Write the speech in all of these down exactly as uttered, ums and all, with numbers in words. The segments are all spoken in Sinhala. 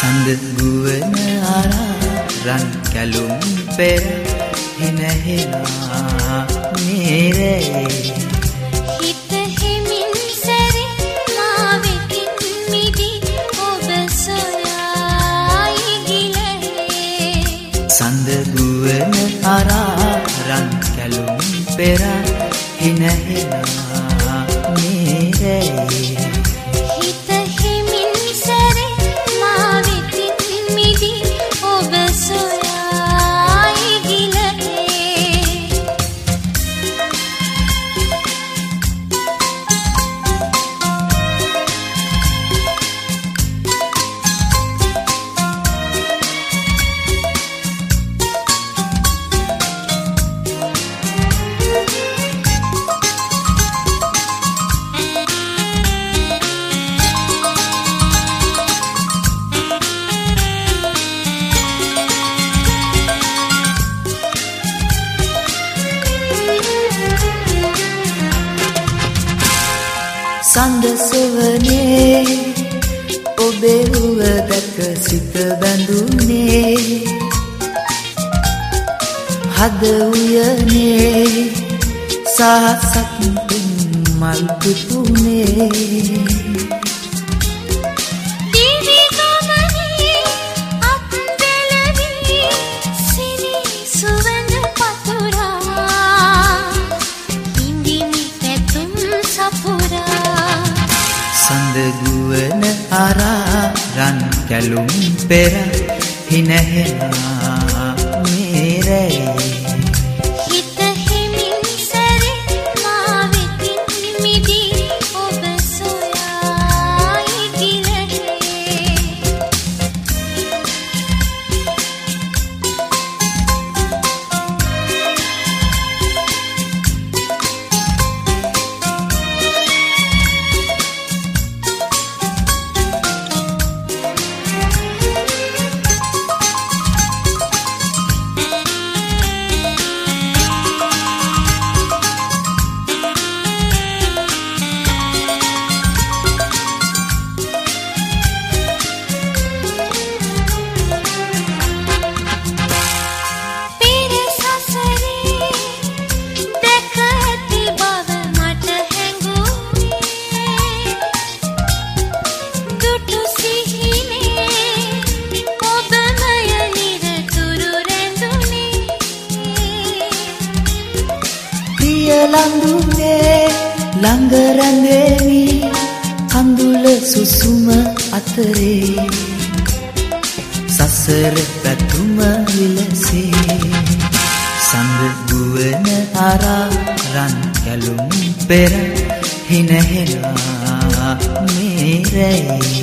සඳ ගුවන අරන් කැලුම් පෙර හිනහෙලා මේරේ හිත හිමින් සැරි මා වෙතින් මිදි ඔබ සොයායි ගිලේ සඳ ගුවන අරන් කැලුම් පෙර හිනහෙලා මේරේ සඳ සෙවනේ ඔබේ හුව දැක සිත බැඳුනේ හද උයනේ සහසක් මල් පිපුනේ ගුවන අරන් කැලුම් පෙර හිනහෙලා මේරේ හිත හිමින් සැරි මා වෙතින් මිදි ඔබ සොයායි ගිලේ ලඳුනේ ළඟ රැඳෙමි කඳුල සුසුම අතරේ සසර පැතුම විලසේ සඳ ගුවන අරන් කැලුම් පෙර හිනහෙලා මේරේ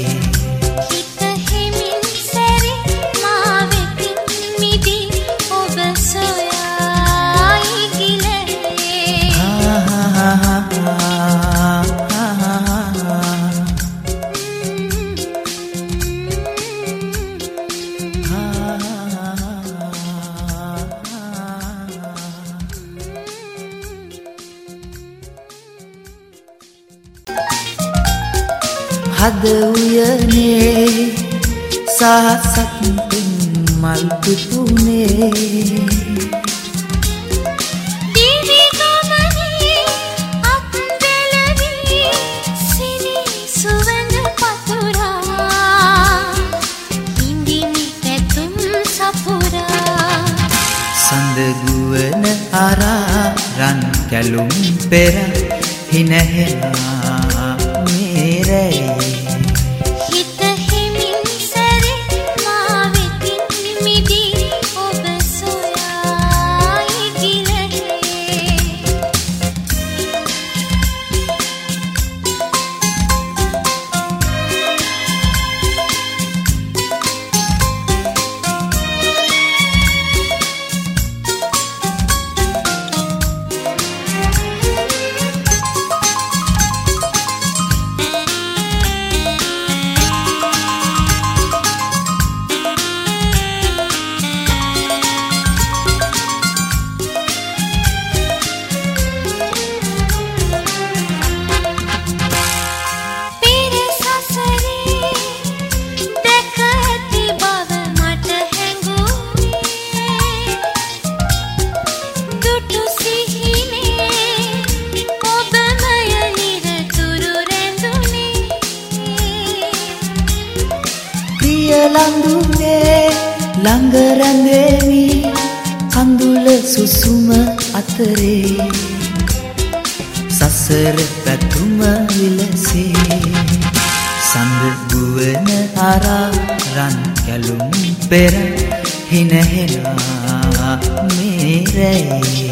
හද උයනේ සහසක් මල් පිපුනේ දිවි ගමනේ අත් දෙලවි සිනි සුවඳ පතුරා ඉන්දිමි පැතුම් සපුරා සඳ ගුවන අරන් කැලුම් පෙර හිනහෙලා මේරේ ලඳුනේ ළඟ රැඳෙමි කඳුල සුසුම අතරේ සසර පැතුම විලසේ සඳ ගුවන අරා රන් කැලුම් පෙර හිනහෙලා මේ රැයි